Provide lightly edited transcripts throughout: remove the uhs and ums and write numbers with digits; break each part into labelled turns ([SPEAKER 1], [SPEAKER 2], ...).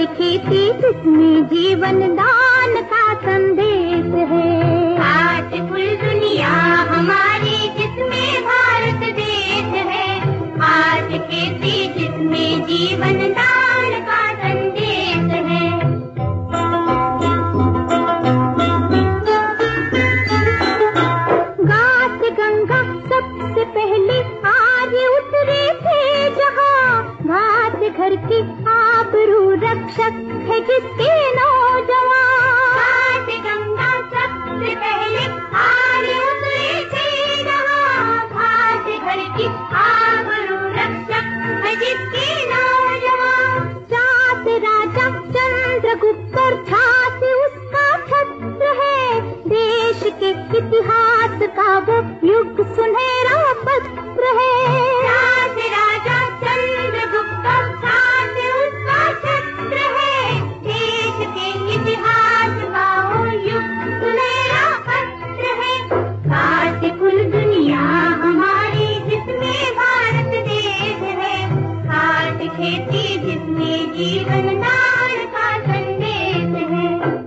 [SPEAKER 1] खेती जिसमें जीवन दान का संदेश है। हार्टफुल दुनिया हमारी जिसमें भारत देश है। हार्ट खेती जिसमें जीवन दान का संदेश है। घाट गंगा सबसे पहले आर्य उतरे थे जहाँ। घाट घर की आबरू रक्षक है जिसके नौजवान। घाट गंगा सबसे पहले आर्य उतरे थे जहाँ। घाट घर की आबरू रक्षक है जिसके नौजवान। जात राजा चंद्रगुप्त और झांसी उसका छत्र है। देश के इतिहास का वो युग सुनहरा पत्र है। जात राजा चंद्रगुप्त और झांसी उसका छत्र है। देश के इतिहास का वो युग सुनहरा पत्र है। हार्टफुल दुनिया हमारी जिसमें भारत देश है। हार्ट खेती जिसमें जीवन दान का संदेश है।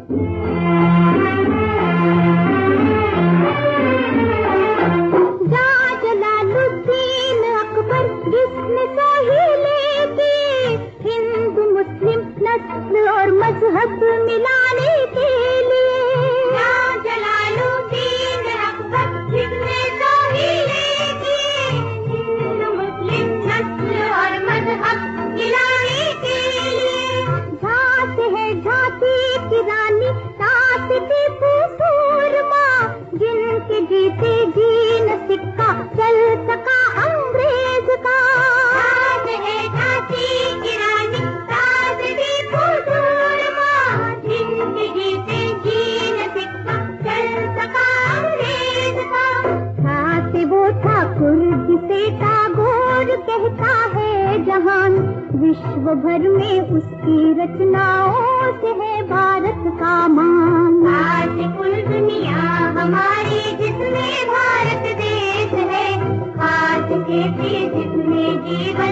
[SPEAKER 1] जलालुद्दीन अकबर जिसने सहीले की। हिंदू मुस्लिम नस्ल और मजहब मिलाने के लिए। जलालुद्दीन अकबर जिसने सहीले की। हिंदू मुस्लिम नस्ल और मजहब मिलाने के लिए। झांस है झांसी की रानी सास टीपू सूरमा। जिनके जीते जी न सिक्का चल सका अंग्रेज का। झांस है झांसी की रानी सास टीपू सूरमा। जिनके जीते जी न सिक्का चल सका अंग्रेज का। झांसी वो ठाकुर जिसे टैगोर कहता है जहान। विश्व भर में उसकी रचनाओं से है भारत का मान। हार्टफुल दुनिया हमारी जिसमें भारत देश है। हार्ट खेती जिसमें जीवन